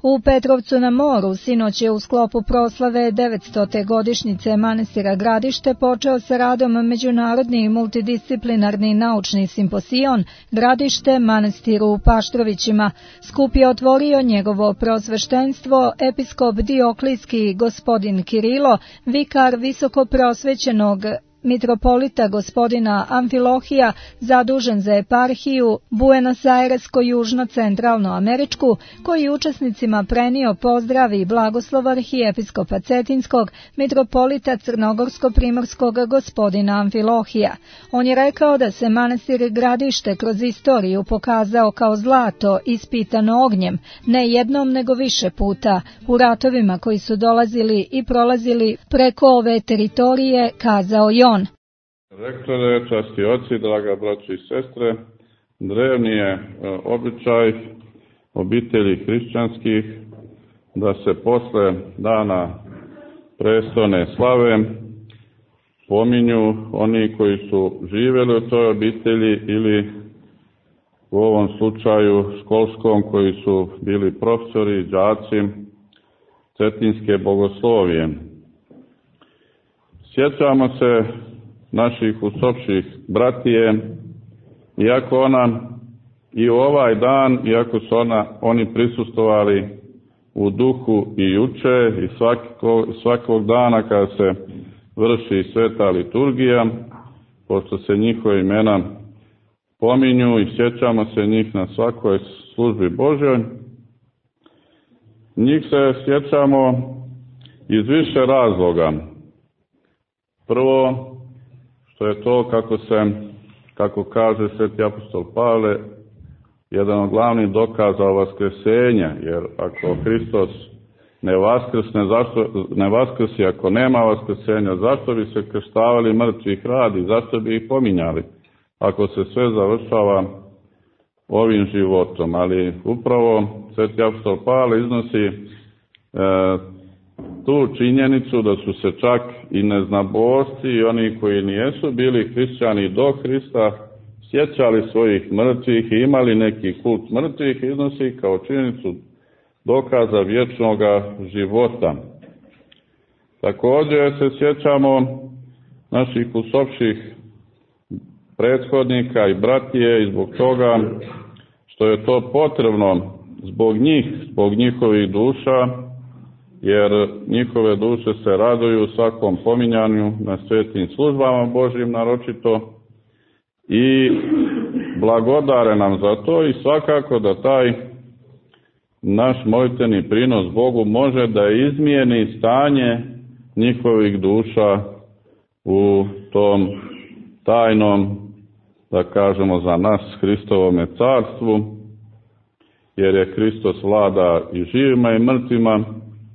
U Petrovcu na moru sinoć je u sklopu proslave 900. godišnjice manastira Gradište počeo sa radom Međunarodni multidisciplinarni naučni simpozion Gradište manastir u Paštrovićima. Skup je otvorio njegovo preosveštenstvo episkop Dioklijski gospodin Kirilo, vikar visokoprosvećenog mitropolita gospodina Amfilohija, zadužen za eparhiju Buenos Aires-južno-centralno-američku, koji učesnicima prenio pozdrav i blagoslov arhijepiskopa Cetinskog, mitropolita Crnogorsko-primorskog gospodina Amfilohija. On je rekao da se manastir Gradište kroz istoriju pokazao kao zlato ispitano ognjem, ne jednom nego više puta, u ratovima koji su dolazili i prolazili preko ove teritorije, kazao je on. Rektore, časti oci, draga braćo i sestre, drevni je običaj obitelji hrišćanskih da se posle dana prestone slave pominju oni koji su živjeli u toj obitelji ili u ovom slučaju školskom koji su bili profesori i đaci Cetinske bogoslovije. Sjećamo se naših usopših bratije, iako ona i u ovaj dan, iako su oni prisustvovali u duhu i juče i svakog dana kada se vrši sveta liturgija, pošto se njihove imena pominju i sjećamo se njih na svakoj službi Božjoj, njih se sjećamo iz više razloga. Prvo, što je to kako kaže sveti apostol Pavle, jedan od glavnih dokaza vaskrsenja, jer ako Hristos ne vaskrsi, ako nema vaskrsenja, zašto bi se krštavali mrtvih radi, zašto bi ih pominjali, ako se sve završava ovim životom. Ali upravo sveti apostol Pavle iznosi tu činjenicu da su se čak i neznabošci i oni koji nijesu bili hrišćani do Hrista sjećali svojih mrtvih i imali neki kult mrtvih, iznosi kao činjenicu dokaza vječnoga života. Također se sjećamo naših usopših prethodnika i bratije i zbog toga što je to potrebno zbog njih, zbog njihovih duša, jer njihove duše se raduju svakom pominjanju na svetim službama Božjim naročito i blagodare nam za to i svakako da taj naš molitveni prinos Bogu može da izmijeni stanje njihovih duša u tom tajnom, da kažemo za nas, Hristovome carstvu, jer je Hristos vlada i živima i mrtvima.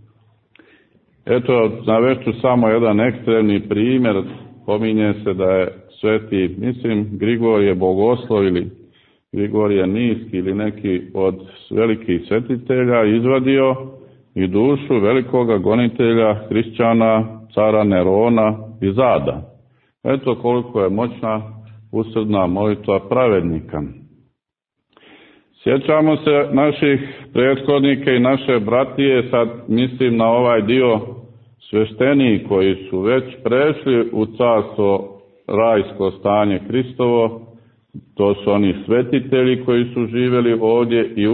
Eto, navešću samo jedan ekstremni primjer. Pominje se da je sveti, Grigorije Bogoslov ili Grigorije Niski ili neki od velikih svetitelja izvadio i dušu velikoga gonitelja hrišćana, cara Nerona iz Ada. Eto koliko je moćna usrdna molitva pravednika. Sjećamo se naših prethodnika i naše bratije, sad mislim na ovaj dio svešteniji koji su već prešli u carstvo rajsko stanje Hristovo. To su oni svetitelji koji su živjeli ovdje i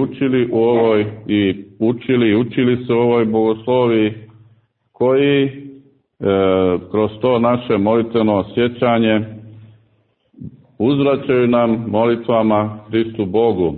učili se u ovoj bogosloviji, koji kroz to naše molitveno sjećanje uzvraćaju nam molitvama Hristu Bogu.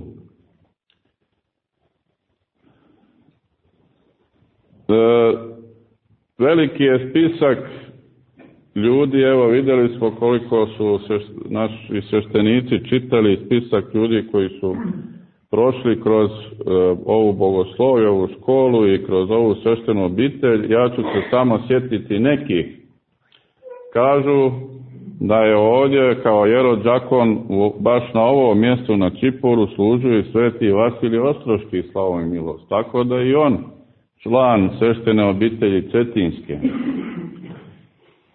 Veliki je spisak ljudi, evo vidjeli smo koliko su naši sveštenici čitali spisak ljudi koji su prošli kroz ovu bogosloviju, ovu školu i kroz ovu sveštenu obitelj. Ja ću se samo sjetiti nekih. Kažu da je ovdje kao jerodžakon baš na ovom mjestu na Čipuru služio i sveti Vasilij Ostroški, slavu i milost. Tako da i on član sveštene obitelji Cetinske.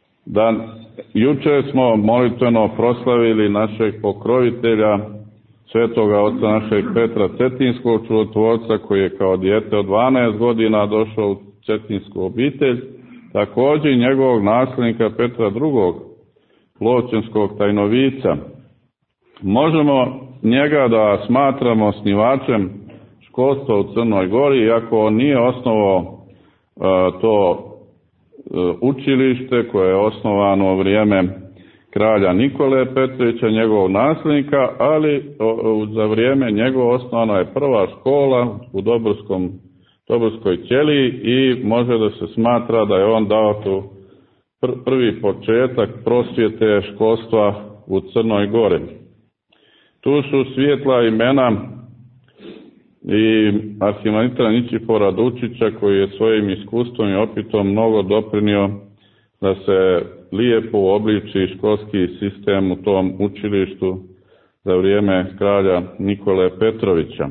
Jučer smo molitveno proslavili našeg pokrovitelja svetoga oca našeg Petra Cetinskog, čudotvorca, koji je kao dijete od 12 godina došao u cetinsku obitelj, također i njegovog naslednika Petra II. Pločenskog tajnovica. Možemo njega da smatramo osnivačem školstva u Crnoj Gori, iako on nije osnovao to učilište koje je osnovano u vrijeme kralja Nikole Petrovića, njegovog nasljednika, ali za vrijeme njegova osnovana je prva škola u Dobrskoj ćeliji i može da se smatra da je on dao tu prvi početak prosvjete školstva u Crnoj Gori. Tu su svijetla imena i arhimandrita Ničifora Dučića, koji je svojim iskustvom i opitom mnogo doprinio da se lijepo uobliči školski sistem u tom učilištu za vrijeme kralja Nikole Petrovića.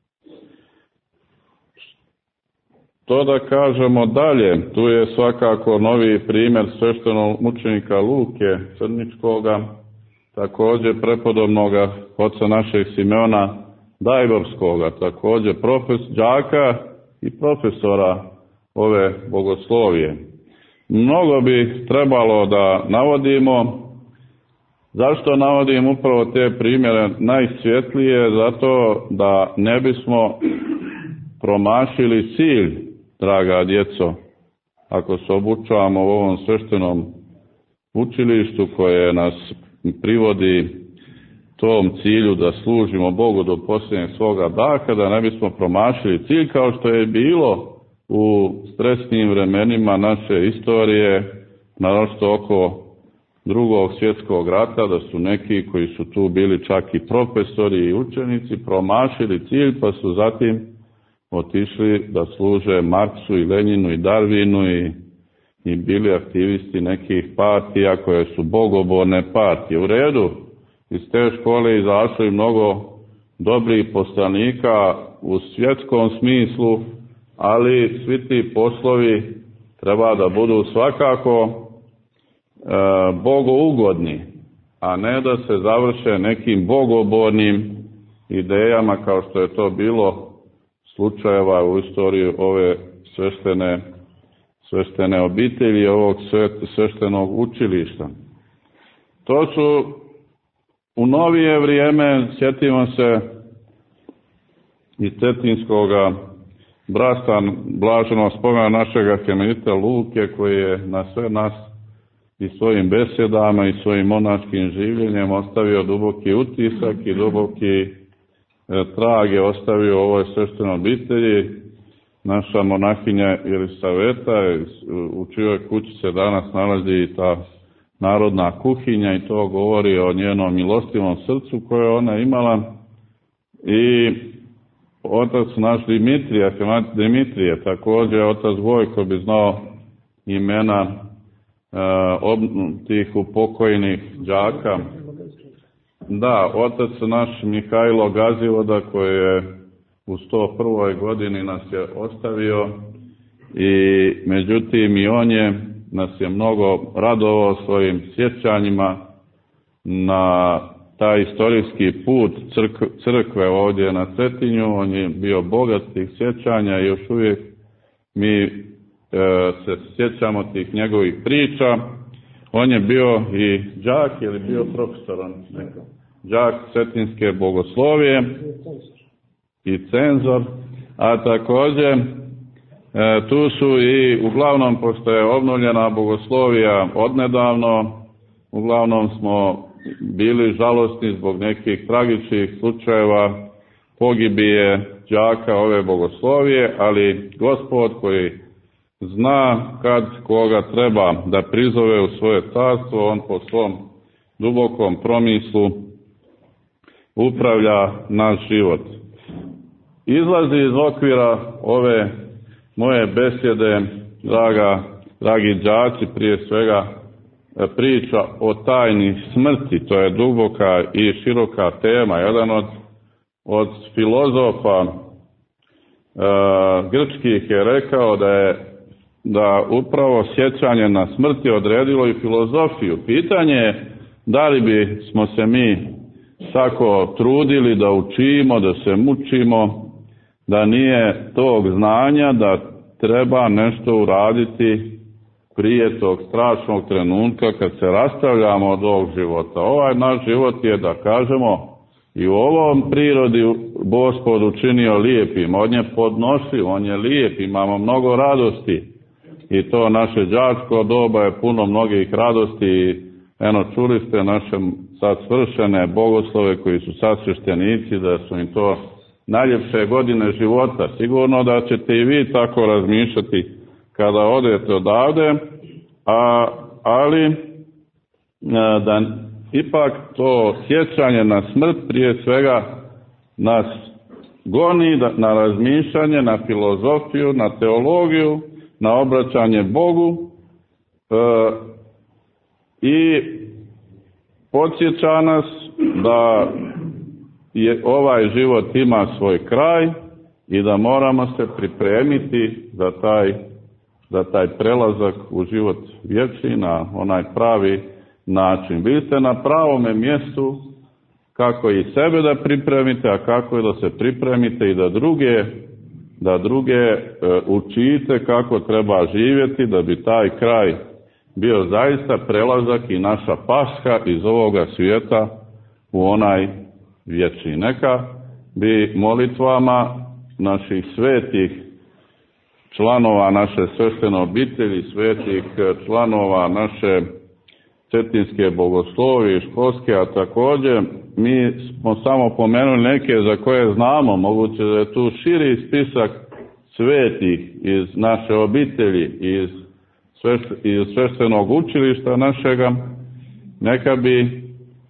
To da kažemo dalje, tu je svakako novi primjer sveštenog mučenika Luke Crničkoga, također prepodobnoga oca našeg Simeona Dajbovskoga, također đaka i profesora ove bogoslovije. Mnogo bi trebalo da navodimo. Zašto navodim upravo te primjere najsvjetlije? Zato da ne bismo promašili cilj, draga djeco, ako se obučavamo u ovom sveštenom učilištu koje nas privodi tom cilju da služimo Bogu do posljednjeg svoga daha, da ne bismo promašili cilj, kao što je bilo u stresnim vremenima naše istorije, naročito oko Drugog svjetskog rata, da su neki koji su tu bili čak i profesori i učenici promašili cilj, pa su zatim otišli da služe Marksu i Lenjinu i Darwinu i bili aktivisti nekih partija koje su bogoborne partije. U redu, iz te škole izašlo i mnogo dobrih poslanika u svjetskom smislu, ali svi ti poslovi treba da budu svakako bogougodni, a ne da se završe nekim bogobornim idejama kao što je to bilo slučajeva u istoriji ove sveštene obitelji, ovog sveštenog učilišta. To su u novije vrijeme, sjetimo se i cetinskoga brasta blaženog spomena našeg arhimandrita Luke, koji je na sve nas i svojim besedama i svojim monaškim življenjem ostavio duboki utisak i duboki trag je ostavio u ovoj sveštenoj obitelji. Naša monahinja Jelisaveta, u čijoj kući se danas nalazi i ta narodna kuhinja, i to govori o njenom milostivom srcu koje ona imala. I otac naš Dimitrije, također otac Vojko bi znao imena tih upokojnih đaka. Da, otac naš Mihajlo Gazivoda, koji je u 101. godini nas je ostavio, i međutim i on nas je mnogo radovao svojim sjećanjima na taj istorijski put crkve ovdje na Cetinju. On je bio bogat tih sjećanja i još uvijek mi se sjećamo tih njegovih priča. On je bio i đak ili bio profesor, đak cetinske bogoslovije i cenzor, a također tu su i uglavnom, pošto je obnovljena bogoslovija odnedavno, uglavnom smo bili žalostni zbog nekih tragičnih slučajeva pogibije đaka ove bogoslovije, ali Gospod koji zna kad koga treba da prizove u svoje carstvo, on po svom dubokom promislu upravlja naš život. Izlazi iz okvira ove moje besjede, dragi đaci, prije svega priča o tajni smrti. To je duboka i široka tema. Jedan od filozofa grčkih je rekao da upravo sjećanje na smrt je odredilo i filozofiju. Pitanje je da li bi smo se mi tako trudili da učimo, da se mučimo, da nije tog znanja da treba nešto uraditi prije tog strašnog trenutka kad se rastavljamo od ovog života. Ovaj naš život je, da kažemo, i u ovom prirodi Gospod učinio lijepim, on je podnošljiv, on je lijep, imamo mnogo radosti i to naše đačko doba je puno mnogih radosti i eno čuli ste naše sad svršene bogoslove koji su sad sveštenici da su im to najljepše godine života. Sigurno da ćete i vi tako razmišljati kada odete odavde, ali da ipak to sjećanje na smrt prije svega nas goni na razmišljanje, na filozofiju, na teologiju, na obraćanje Bogu i podsjeća nas da ovaj život ima svoj kraj i da moramo se pripremiti za taj prelazak u život vječni na onaj pravi način. Vi ste na pravome mjestu kako i sebe da pripremite, a kako i da se pripremite i da druge učite kako treba živjeti, da bi taj kraj bio zaista prelazak i naša Pasha iz ovoga svijeta u onaj vječni. Neka bi molitvama naših svetih članova naše sveštene obitelji, svetih članova naše cetinske bogoslovi i školske, a također mi smo samo pomenuli neke za koje znamo, moguće da je tu širi spisak svetih iz naše obitelji, iz sveštenog učilišta našega. Neka bi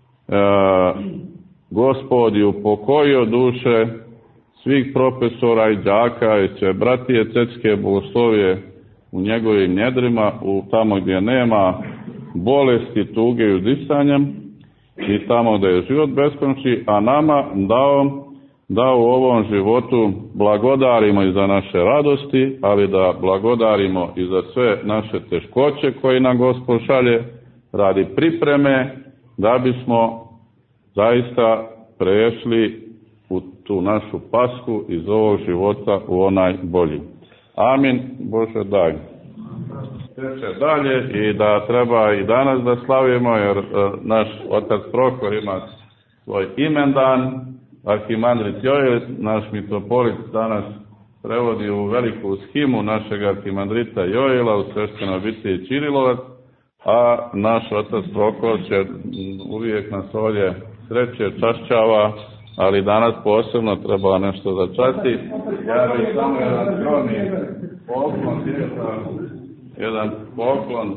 Gospod i upokojio duše svih profesora i đaka i sve bratije cetske bogoslovije u njegovim njedrima, tamo gdje nema bolesti, tuge i udisanja i tamo da je život beskončni, a nama da u ovom životu blagodarimo i za naše radosti, ali da blagodarimo i za sve naše teškoće koje nam Gospod šalje radi pripreme da bismo zaista prešli u tu našu Pashu iz ovog života u onaj bolji. Amin. Bože daj. Teče dalje i da treba i danas da slavimo, jer naš otac Prohor ima svoj imendan. Arhimandrit Joel, naš mitropolit, danas prevodi u veliku shimu našeg arhimandrita Joela u sveštenoj obitelji Čirilovac, a naš otac Prohor će uvijek nas ovdje sreće, čašćava, ali danas posebno treba nešto da časti. Ja bih samo jedan skromni poklon, jedan poklon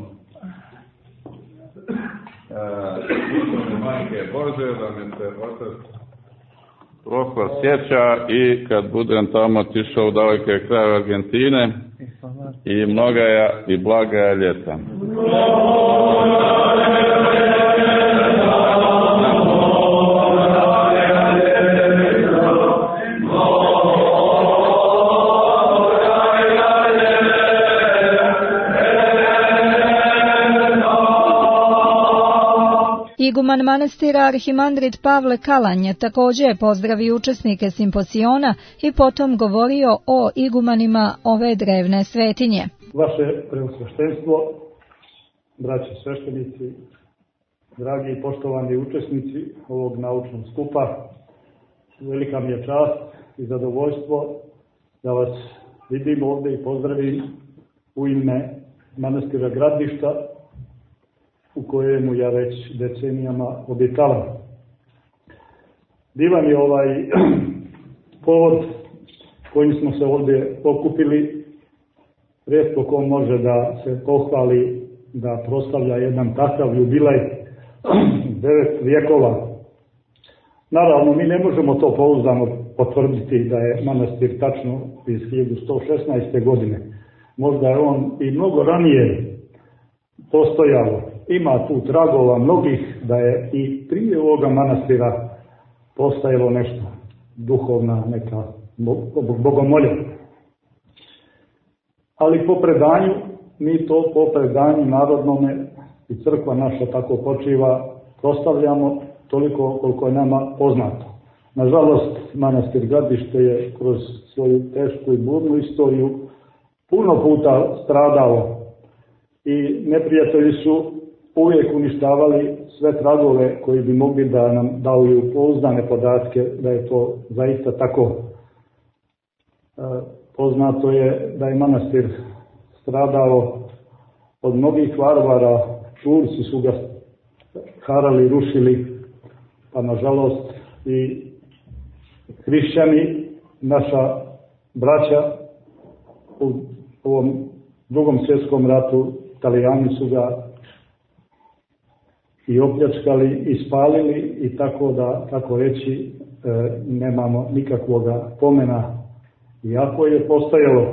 Majke Bože, da me se otac Prohor sjeća i kad budem tamo otišao u daleke kraje Argentine i mnoga i blaga ljeta. Iguman manastira arhimandrit Pavle Kalan je također pozdravio učesnike simposiona i potom govorio o igumanima ove drevne svetinje. Vaše preosveštenstvo, braći sveštenici, dragi i poštovani učesnici ovog naučnog skupa, velika mi je čast i zadovoljstvo da vas vidim ovdje i pozdravim u ime manastira Gradišta, u kojemu ja već decenijama obitavam. Divan je ovaj povod kojim smo se ovdje okupili. Rijetko ko može da se pohvali da proslavlja jedan takav jubilej 9 vjekova. Naravno, mi ne možemo to pouzdano potvrditi da je manastir tačno iz 1116. godine. Možda je on i mnogo ranije postojao. Ima tu tragova mnogih da je i prije ovoga manastira postojalo nešto, duhovna neka bogomolja. Ali po predanju, mi to po predanju narodnome i crkva naša tako počiva, proslavljamo toliko koliko je nama poznato. Nažalost, manastir Gradište je kroz svoju tešku i burnu istoriju puno puta stradao i neprijatelji su uvijek uništavali sve tragove koji bi mogli da nam daju pouzdane podatke da je to zaista tako. Poznato je da je manastir stradao od mnogih varvara, Turci su ga harali, rušili, pa nažalost i hrišćani, naša braća u ovom Drugom svjetskom ratu, Italijani su ga i opljačkali i spalili i tako da, tako reći, nemamo nikakvog pomena. Iako je postojalo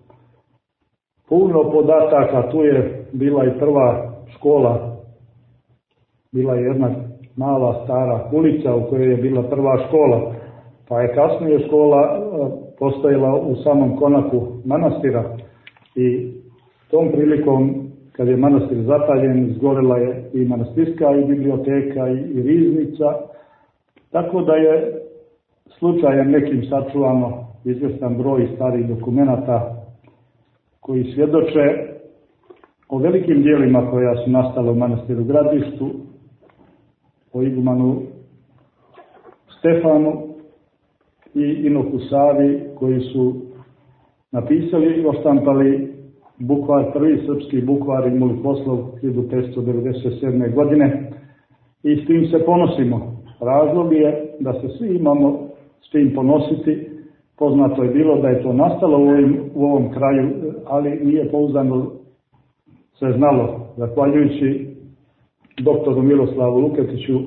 puno podataka, tu je bila i prva škola, bila je jedna mala stara ulica u kojoj je bila prva škola, pa je kasnije škola postojala u samom konaku manastira i tom prilikom, kad je manastir zapaljen, izgorela je i manastirska i biblioteka i riznica, tako da je slučajem nekim sačuvano izvestan broj starih dokumenata koji svjedoče o velikim dijelima koja su nastala u manastiru Gradištu, o igumanu Stefanu i Inoku Savi, koji su napisali i oštampali bukvar, prvi srpski bukvar i Moliposlov 1597. godine i s tim se ponosimo. Razlog je da se svi imamo s tim ponositi. Poznato je bilo da je to nastalo u ovom kraju, ali nije pouzdano se znalo. Zahvaljujući doktoru Miroslavu Luketiću,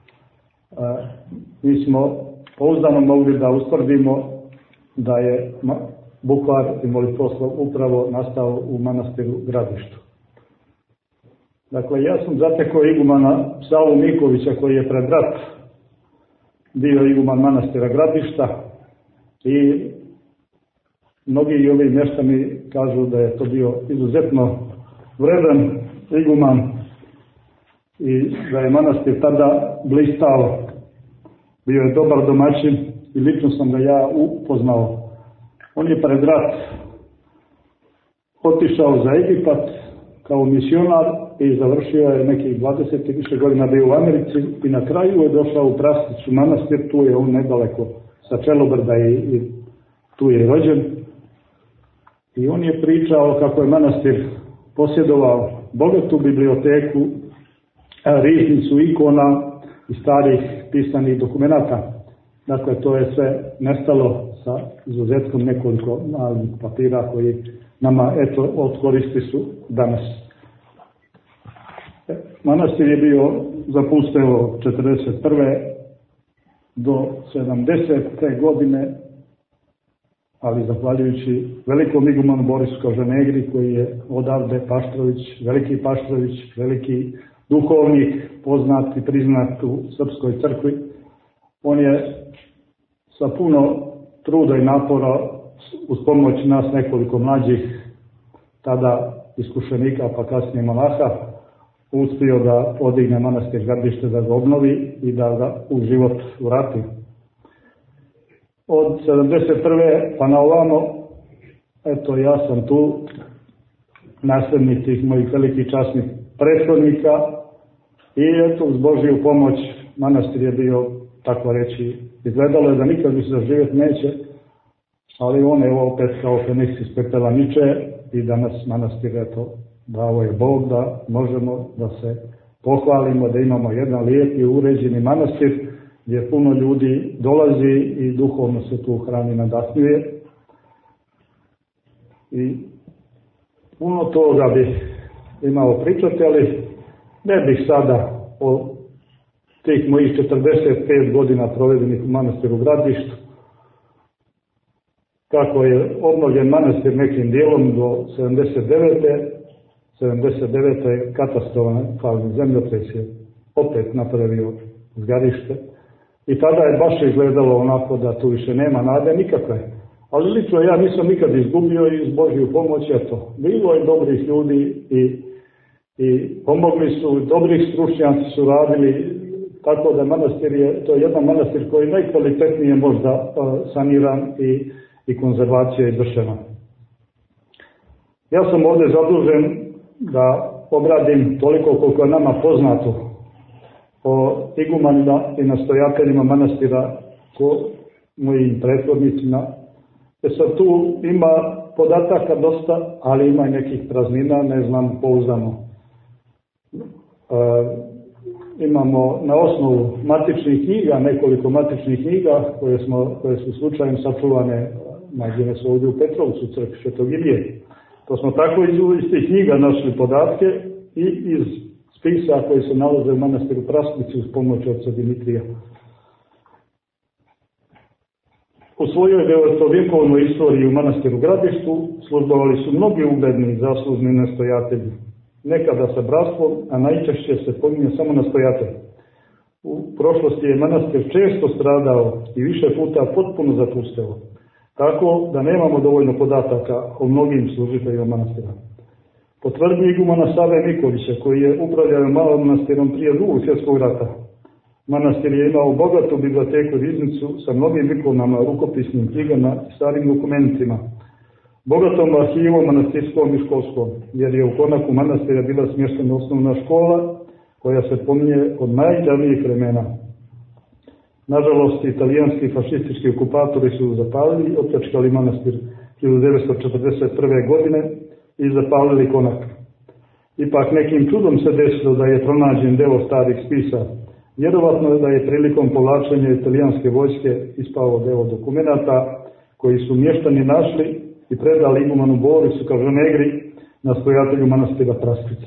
mi smo pouzdano mogli da ustvrdimo da je bukvar i Moliposlov upravo nastao u manastiru Gradištu. Dakle, ja sam zatekao igumana Savu Mikovića, koji je pred rat bio iguman manastira Gradišta, i mnogi ovi mještani kažu da je to bio izuzetno vredan iguman i da je manastir tada blistao. Bio je dobar domaćin i lično sam ga ja upoznao. On je pred rat otišao za Egipat kao misionar i završio je nekih 20 i više godina bio u Americi i na kraju je došao u Prastiću manastir, tu je on nedaleko sa Čelobrda i tu je rođen. I on je pričao kako je manastir posjedovao bogatu biblioteku, riznicu ikona i starih pisanih dokumenata. Dakle, to je sve nestalo sa izuzetkom nekoliko malih papira koji nama, eto, od koristi su danas. Manastir je bio zapušteno od 1941. do 1970. godine, ali zahvaljujući velikom igumanu Borisu Kažanegri, koji je odavde Paštrović, veliki duhovnik, poznat i priznat u Srpskoj crkvi. On je sa puno truda i napora, uz pomoć nas nekoliko mlađih, tada iskušenika pa kasnije monaha, uspio da podigne manastir Gradište, da ga obnovi i da ga u život vrati. Od 1971. pa na ovamo, eto, ja sam tu, nasljednik tih mojih velikih časnih prethodnika i eto, uz Božiju pomoć manastir je bio, tako reći, izgledalo je da nikad više zaživjeti neće, ali on je opet kao Feniks iz pepela niče i danas manastir, eto, dao je Bog da možemo da se pohvalimo da imamo jedan lijep i uređeni manastir gdje puno ljudi dolazi i duhovno se tu hrani, nadahnjuje. I puno toga bih imao pričati, ali ne bih sada o tih mojih 45 godina provedenih u manastiru Gradištu, kako je obnovljen manastir nekim dijelom do 79. je katastrofalni zemljotres je opet napravio zgarište i tada je baš izgledalo onako da tu više nema nade nikakve. Ali lično ja nisam nikad izgubio i iz Božju pomoć, eto, bilo je dobrih ljudi i pomogli su, dobrih stručnjaci su radili, tako da to je jedan manastir koji je najkvalitetnije možda saniran i konzervacija izvršena. Ja sam ovdje zadužen da obradim toliko koliko je nama poznato o igumanima i nastojateljima manastira ko mojim prethodnicima. Sad tu ima podataka dosta, ali ima i nekih praznina, ne znam pouzdano. Imamo na osnovu matičnih knjiga, nekoliko matičnih knjiga koje su slučajem sačuvane nađene su ovdje u Petrovcu, crkvi Svetog Ilije. To smo tako iz tih knjiga našli podatke i iz spisa koji se nalaze u manastiru Praskvici uz pomoć oca Dimitrija. U svojoj devetovjekovnoj istoriji u manastiru Gradištu službovali su mnogi ugledni i zaslužni nastojatelji. Nekada sa bratstvom, a najčešće se pominje samo nastojatelj. U prošlosti je manastir često stradao i više puta potpuno zapusteo, tako da nemamo dovoljno podataka o mnogim služiteljima manastira. Po tvrdnji igumana Save Nikolića, koji je upravljao malom manastirom prije Drugog svjetskog rata, manastir je imao bogatu biblioteku riznicu sa mnogim ikonama, rukopisnim knjigama i starim dokumentima, bogatom arhivom manastirskom i školskom, jer je u konaku manastira bila smještena osnovna škola koja se pominje od najdavnijih vremena. Nažalost, italijanski fašistički okupatori su zapalili i opljačkali manastir 1941. godine i zapalili konak. Ipak nekim čudom se desilo da je pronađen deo starih spisa. Vjerovatno je da je prilikom povlačenja italijanske vojske ispao deo dokumenata koji su mještani našli i predali igumanu Borisu Kažanegri, nastojatelju manastira Praskvice.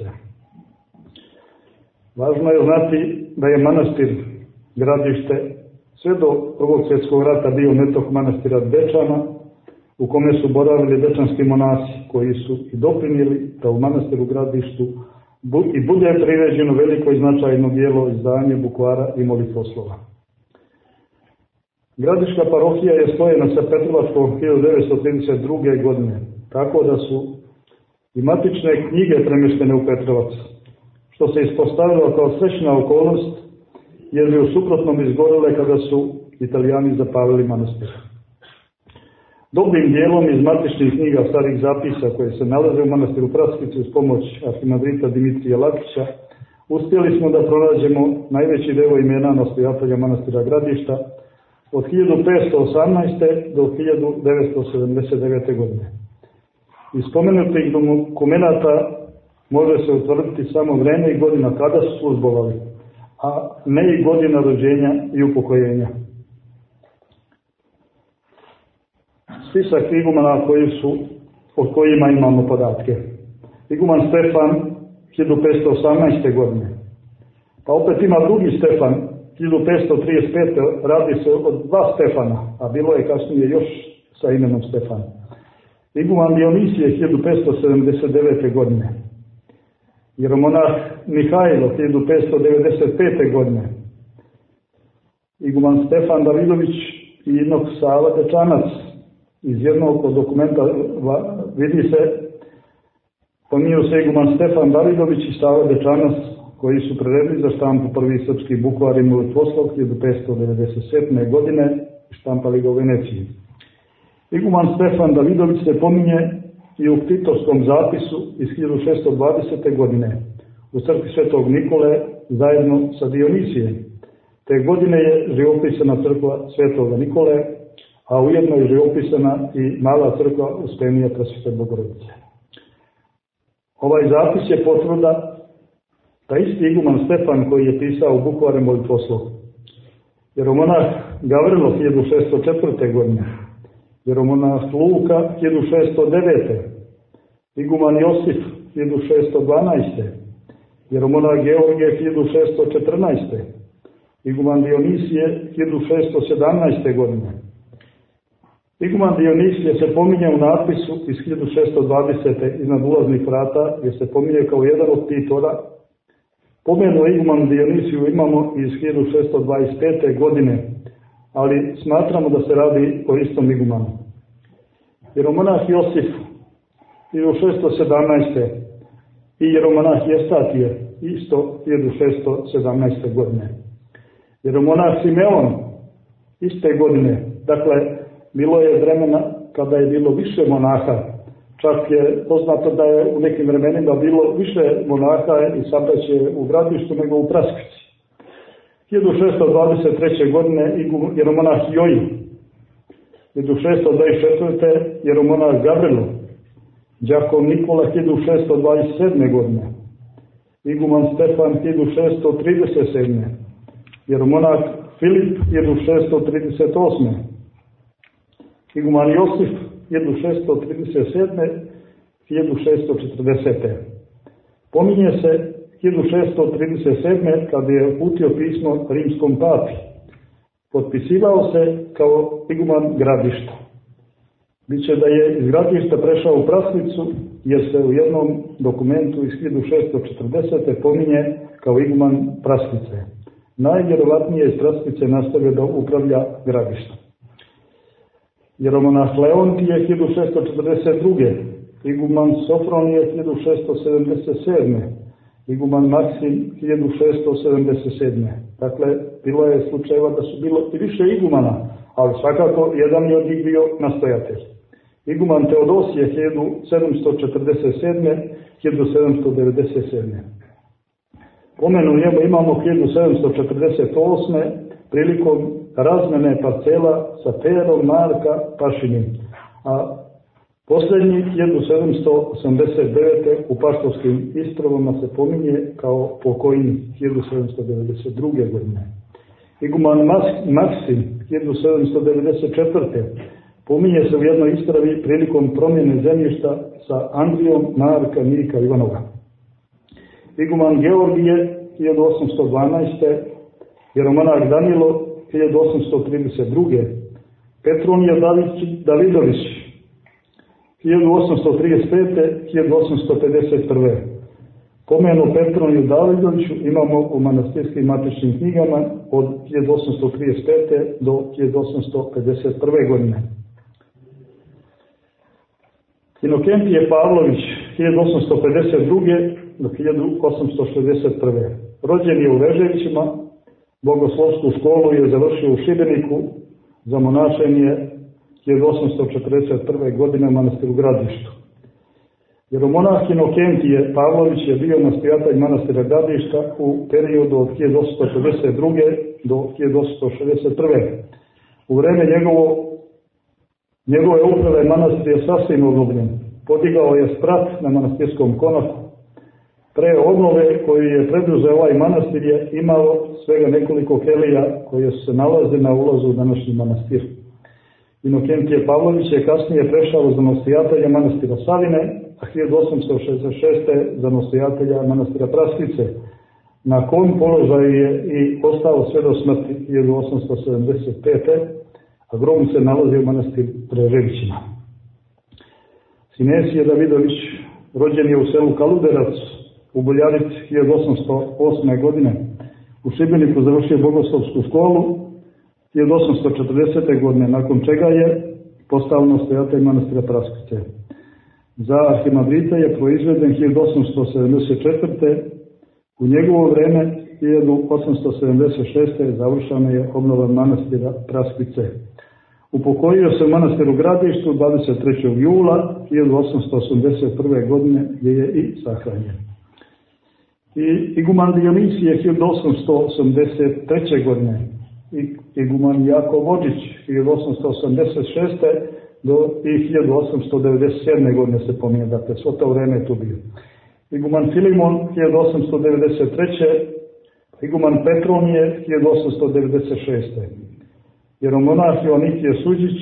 Važno je znati da je manastir Gradište sve do Prvog svjetskog rata bio metok manastira Dečana, u kome su boravili dečanski monasi, koji su i doprinijeli da u manastiru Gradištu i bude priređeno veliko i značajno dijelo izdanje bukvara i molitvoslova. Gradiška parohija je spojena sa Petrovačkom 1932. godine, tako da su i matične knjige premještene u Petrovac, što se ispostavilo kao srećna okolnost, jer bi u suprotnom izgorele kada su Italijani zapalili manastir. Dobrim dijelom iz matičnih knjiga starih zapisa koje se nalaze u manastiru Praskvici uz pomoć arhimandrita Dimitrija Lakića, uspjeli smo da pronađemo najveći deo imena nastojatelja manastira Gradišta od 1518. do 1979. godine. Iz spomenutih dokumenata može se utvrditi samo vreme i godina kada su službovali, a ne i godina rođenja i upokojenja. Spisak igumana o kojima imamo podatke. Iguman Stefan 1518. godine. Pa opet ima drugi Stefan 1535. Radi se od dva Stefana, a bilo je kasnije još sa imenom Stefan. Iguman Dionisije 1579. godine. Jeromonah Mihajlo 1595. godine. Iguman Stefan Davidović i Inok Sava Dečanac. Iz jednog od dokumenta vidi se, pominju se iguman Stefan Davidović i Sava Dečanac, koji su preredili za štampu prvi srpski bukvar i molitvoslov 1597. godine i štampali ga u Veneciji. Iguman Stefan Davidović se pominje i u Titovskom zapisu iz 1620. godine u crkvi Svetog Nikole zajedno sa Dionisijem. Te godine je živopisana crkva Svetoga Nikole, a ujedno je živopisana i mala crkva Uspenija Presvete Bogorodice. Ovaj zapis je potvrda da isti iguman Stefan koji je pisao bukvare molitvoslov. Jeromonah Gavrilo 1604. godine, jeromonah Luka 1609. Iguman Josif 1612. Jeromonah Georgije 1614. Iguman Dionisije 1617. godine. Iguman Dionisije se pominje u natpisu iz 1620. iznad ulaznih vrata, gdje se pominje kao jedan od titora. Pomenu Iguman Dionisiju imamo iz 1625. godine, ali smatramo da se radi o istom igumanu. Jeromonah Josif 1617. i jeromonah Jestatije isto 1617. godine. Jeromonah Simeon iste godine, dakle, bilo je vremena kada je bilo više monaha, čak je poznato da je u nekim vremenima bilo više monaha i sabraće u Gradištu nego u Praskvici. 1623. godine jeromonah Joji, 1624. jeromonah Gavrilo, đakon Nikola 1627. godine, iguman Stefan 1637. jeromonah Filip 1638. iguman Josif 1637. 1640. Pominje se 1637. kada je uputio pismo rimskom papi. Potpisivao se kao iguman Gradišta. Biće da je iz Gradišta prešao u Praskvicu, jer se u jednom dokumentu iz 1640. pominje kao iguman Praskvice. Najvjerovatnije iz Praskvice nastavio da upravlja Gradištom. Jeromonah Leontije 1642. iguman Sofronije 1677. iguman Maksim 1677. Dakle, bilo je slučajeva da su bilo i više igumana, ali svakako jedan je od njih bio nastojatelj. Iguman Teodosije 1747. 1797. Pomenu njemu imamo 1748. prilikom razmene parcela sa Perom Marka Pašinim, a posljednji 1789. u paštovskim ispravama se pominje kao pokojni 1792. godine. Iguman Maksim 1794. pominje se u jednoj ispravi prilikom promjene zemljišta sa Andrijom Marka Mirka Ivanova. Iguman Georgije 1812. jeromonah Danilo 1832. Petronije Davidović 1835. 1851. Pomenu Petroniju Davidoviću imamo u manastirskim matičnim knjigama od 1835. do 1851. godine. Inokentije Pavlović 1852. do 1861. Rođen je u Reževićima, bogoslovsku školu je završio u Šibeniku, za monašenje 1841. godine u manastiru Gradištu. Jeromonah Inokentije Pavlović je bio nastojatelj manastira Gradišta u periodu od 1852. do 1861. U vreme njegove uprave manastir je sasvim obnovljen. Podigao je sprat na manastirskom konaku. Pre obnove koju je preduzeo ovaj manastir je imao svega nekoliko kelija koje su se nalaze na ulazu u današnji manastir. Inokentije Pavlović je kasnije prešao za nastojatelja manastira Savine, a 1866. za nastojatelja manastira Praskvice. Na kom položaju je i ostao sve do smrti 1875. a grob se nalazi u manastiru Reževićima. Sinesije Davidović rođen je u selu Kaluderac u Boljarici 1808. godine. U Šibeniku završio bogoslovsku školu 1840. godine, nakon čega je postao nastojatelj manastira Praskvice. Za arhimandrita je proizveden 1874. U njegovo vreme 1876. završena je obnova manastira Praskvice. Upokojio se u manastiru Gradištu 23. jula 1881. godine gdje je i sahranjen. Iguman Dionisije 1883. godine. Iguman Jakov Vođić 1886. do 1897. godine se pominje, dakle svo to vreme je tu bio. Iguman Filimon 1893. Iguman Petronije 1896. Jeromonah Joannikije Suđić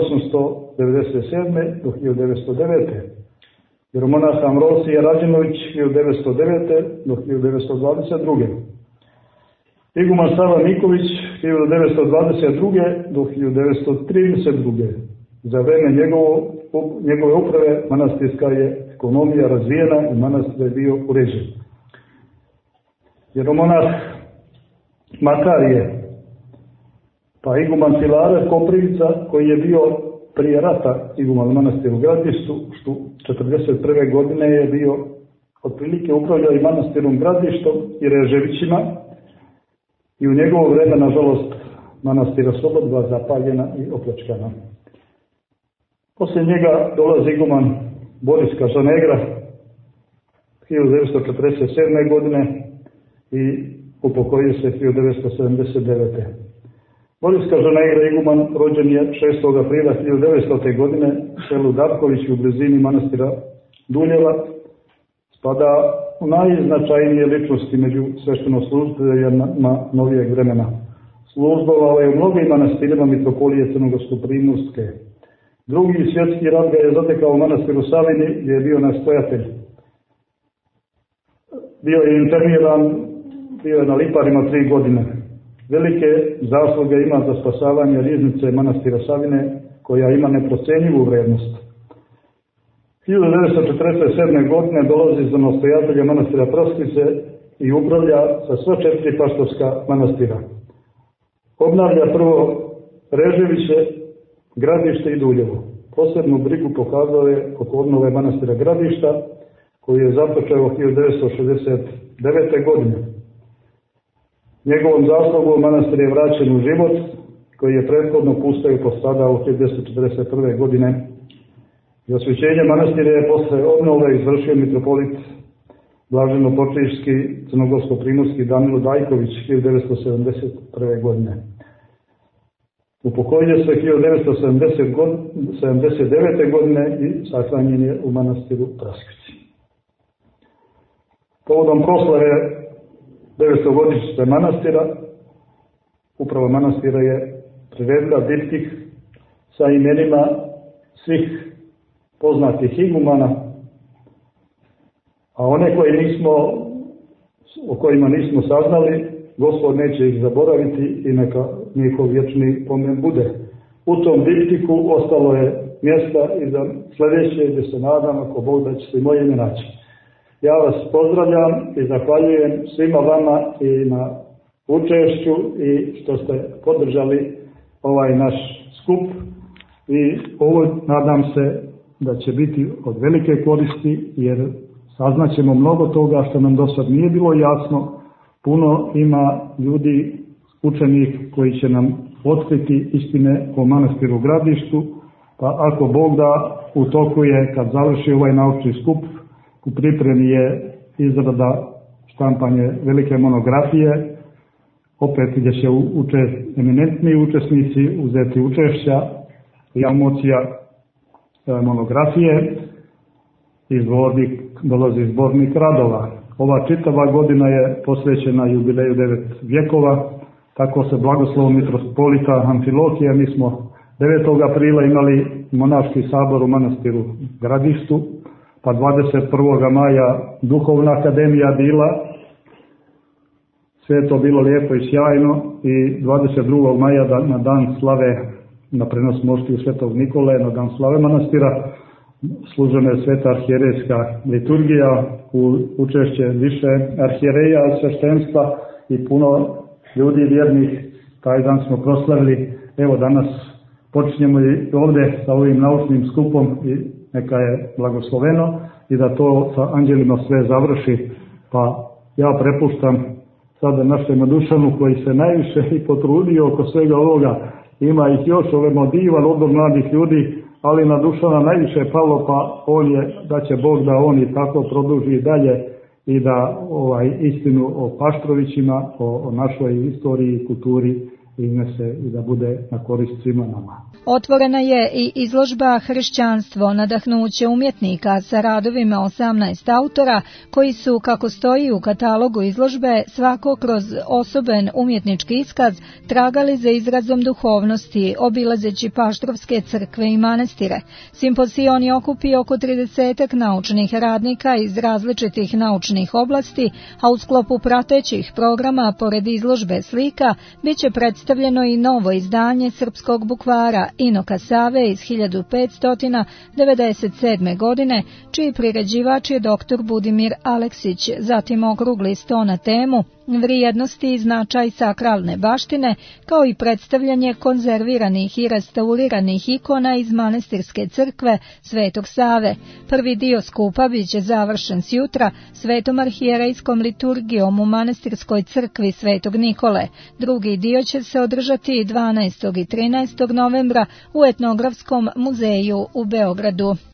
1897. do 1909. Jeromonah Amrosije Rađenović 1909. do 1922. Iguman Sava Miković 1922. do 1932. Za vreme njegove uprave manastirska je ekonomija razvijena i manastir je bio uređen. Jeromonah Makarije, pa iguman Filaret Koprivica koji je bio prije rata iguman manastir u Gradištu, što 1941. godine je bio otprilike upravljao i manastirom Gradištom i Reževićima, i u njegovo vreme, nažalost, manastira Slobodba zapaljena i opljačkana. Poslije njega dolazi iguman Boris Kažanegra 1947. godine i upokojio se 1979. Boris Kažanegra iguman rođen je 6. aprila 1900. godine u selu Davković u blizini manastira Duljeva. Spada u najznačajnije ličnosti među sveštenoslujiteljima novijeg vremena. Službovao je u mnogim manastirima mitropolije Crnogorsko-primorske. Drugi svjetski rat ga je zatekao u manastiru Savini, gdje je bio nastojatelj. Bio je interniran, bio je na Liparima 3 godine. Velike zasluge ima za spasavanje riznice manastira Savine, koja ima neprocenjivu vrednost. 1947. godine dolazi za nastojatelja manastira Prostice i upravlja sa sva 4 paštorska manastira. Obnavlja prvo Reževiće, Gradište i Duljevo. Posebnu brigu pokazao je oko obnove manastira Gradišta, koji je započeo 1969. godine. Njegovom zaslugom manastir je vraćen u život, koji je prethodno pustao i postradao 1941. godine. I osvećenje manastira je posle obnove izvršio mitropolit Blaženopočivski Crnogorsko-primorski Danilo Dajković 1971. godine. Upokojio se 1979. godine i sahranjen je u manastiru Praskvici. Povodom proslave 900-godišnjice manastira, uprava manastira je priredila diptih sa imenima svih poznatih igumana, a one o kojima nismo saznali, Gospod neće ih zaboraviti i neka njihov vječni pomen bude. U tom diptiku ostalo je mjesta i za sljedeće, gdje se nadam, ako Bog da će se moje ime naći. Ja vas pozdravljam i zahvaljujem svima vama i na učešću i što ste podržali ovaj naš skup i ovo nadam se da će biti od velike koristi, jer saznaćemo mnogo toga što nam do sad nije bilo jasno. Puno ima ljudi, učenih, koji će nam otkriti istine o manastiru Gradištu, pa ako Bog da, u toku je, kad završi ovaj naučni skup, u pripremi je izrada, štampanje velike monografije, opet gdje će eminentni učesnici uzeti učešća i emocija monografije i dolazi zbornik radova. Ova čitava godina je posvećena jubileju 9 vjekova, tako se blagoslovom mitropolita Amfilohija, mi smo 9. aprila imali monaški sabor u manastiru Gradištu, pa 21. maja duhovna akademija bila, sve je to bilo lijepo i sjajno, i 22. maja na dan slave, na prenos moštiju Svetog Nikole, na dan slave manastira, služena je sveta arhijerejska liturgija u učešće više arhijereja sveštenstva i puno ljudi vjernih. Taj dan smo proslavili. Evo danas počinjemo i ovdje sa ovim naučnim skupom i neka je blagosloveno i da to sa anđelima sve završi. Pa ja prepuštam sada našem Dušanu koji se najviše i potrudio oko svega ovoga. Ima ih još divan odbor mladih ljudi, ali na Dušana najviše je palo, pa on je, da će Bog da on i tako produži dalje i da istinu o Paštrovićima, o našoj istoriji i kulturi iznese i da bude na korist svima nama. Otvorena je i izložba Hršćanstvo, nadahnuće umjetnika sa radovima 18 autora koji su, kako stoji u katalogu izložbe, svako kroz osoben umjetnički iskaz tragali za izrazom duhovnosti, obilazeći paštrovske crkve i manastire. Simpozion je okupio oko 30 naučnih radnika iz različitih naučnih oblasti, a u sklopu pratećih programa, pored izložbe slika, bit će predstavljeno i novo izdanje srpskog bukvara Inoka Save iz 1597. godine, čiji priređivač je dr. Budimir Aleksić, zatim okrugli sto na temu vrijednosti i značaj sakralne baštine, kao i predstavljanje konzerviranih i restauriranih ikona iz manastirske crkve Svetog Save. Prvi dio skupa biće završen sjutra svetom arhijerejskom liturgijom u manastirskoj crkvi Svetog Nikole. Drugi dio će se održati 12. i 13. novembra u Etnografskom muzeju u Beogradu.